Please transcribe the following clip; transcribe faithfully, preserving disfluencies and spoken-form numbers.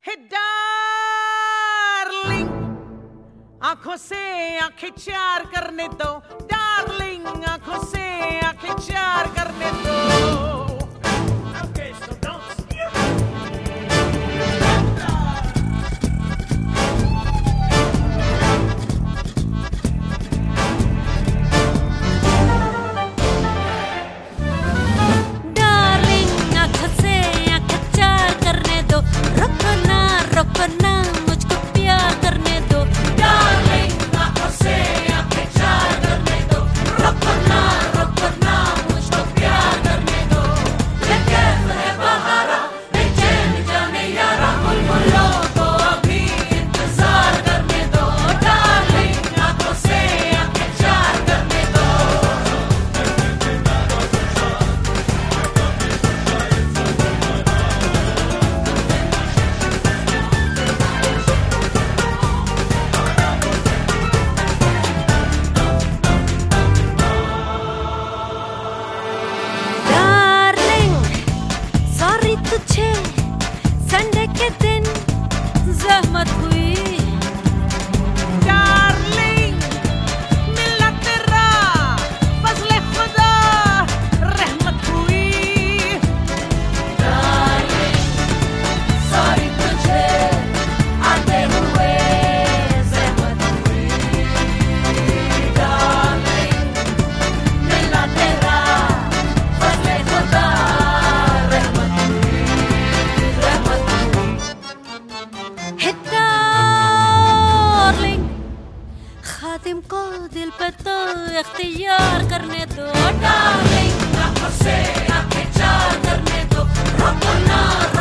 हे darling, आंखों से आंखें चार करने दो। डार्लिंग, आंखों से आंखें चार करने दो। Okay, so don't steal. Darling, आंखों से आंखें चार करने दो। रुको ना रुको ना, मुझको प्यार करने दो। Darling, आंखों से आंखें चार करने दो। रुको ना रुको ना, मुझको प्यार करने दो। ये कैफ है बहारा, बेचैन जाने यारा, बुलबुलों को अभी इंतजार करने दो। Darling, आंखों से आंखें चार करने दो। डार्लिंग, सॉरी तुझे संडे के दिन जहमत हुई। डार्लिंग, मिला तेरा फजले खुदा रहमत हुई। सॉरी तुझे आते हुए ज़हमत हुई। डार्लिंग, मिला तेरा फज़ले खुदा रहमत हुई, रहमत हुई। हे डार्लिंग, खादिम को दिल पे तो इख्तियार करने दो। डार्लिंग, आंखों से आंखें चार करने दो। रुको ना